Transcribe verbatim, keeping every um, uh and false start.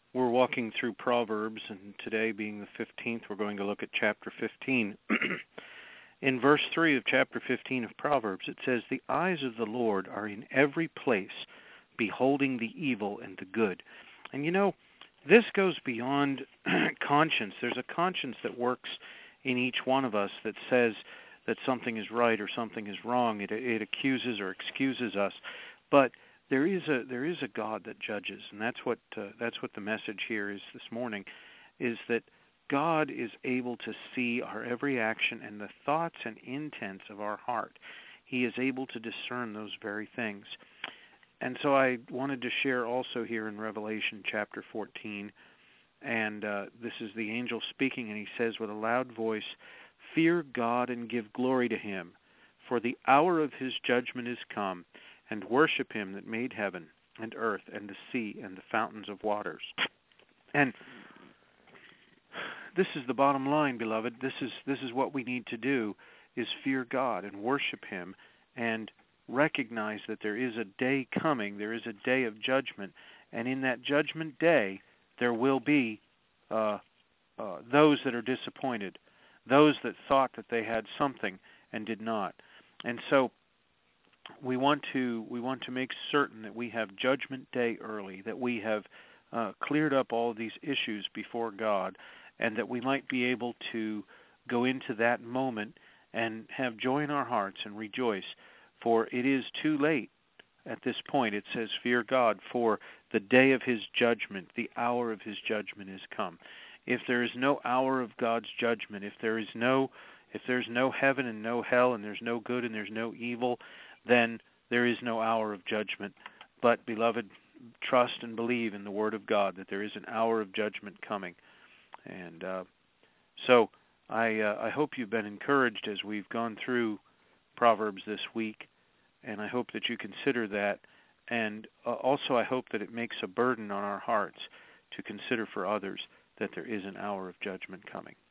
We're walking through Proverbs, and today being the fifteenth, we're going to look at chapter fifteen. In verse three of chapter fifteen of Proverbs, it says, "The eyes of the Lord are in every place, beholding the evil and the good." And you know, this goes beyond conscience. There's a conscience that works in each one of us that says that something is right or something is wrong. It, it accuses or excuses us. But there is a there is a God that judges, and that's what uh, that's what the message here is this morning, is that God is able to see our every action and the thoughts and intents of our heart. He is able to discern those very things. And so I wanted to share also here in Revelation chapter fourteen, and uh, this is the angel speaking, and he says with a loud voice, "Fear God and give glory to him, for the hour of his judgment is come, and worship him that made heaven and earth and the sea and the fountains of waters." And this is the bottom line, beloved. This is this is what we need to do, is fear God and worship him and recognize that there is a day coming, there is a day of judgment, and in that judgment day there will be uh, uh, those that are disappointed, those that thought that they had something and did not. And so we want to we want to make certain that we have judgment day early, that we have uh, cleared up all of these issues before God, and that we might be able to go into that moment and have joy in our hearts and rejoice. For it is too late at this point. It says, "Fear God, for the day of his judgment, the hour of his judgment is come." If there is no hour of God's judgment, if there is no if there's no heaven and no hell, and there's no good and there's no evil, then there is no hour of judgment. But, beloved, trust and believe in the Word of God that there is an hour of judgment coming. And uh, so I, uh, I hope you've been encouraged as we've gone through Proverbs this week, and I hope that you consider that. And uh, also I hope that it makes a burden on our hearts to consider for others that there is an hour of judgment coming.